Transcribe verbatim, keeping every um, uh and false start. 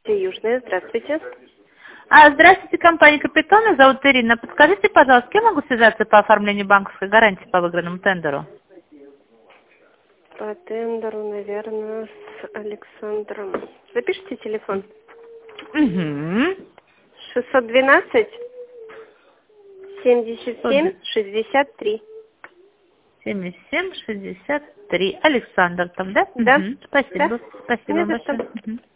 Южная, здравствуйте. А, здравствуйте, компания «Капитон», меня зовут Ирина. Подскажите, пожалуйста, с кем могу связаться по оформлению банковской гарантии по выигранному тендеру? По тендеру, наверное, с Александром. Запишите телефон. Угу. шестьсот двенадцать семьдесят семь шестьдесят три. семьдесят семь шестьдесят три. Александр там, да? Да. Угу. Спасибо. Да. Спасибо Не вам за что. большое. Мгм.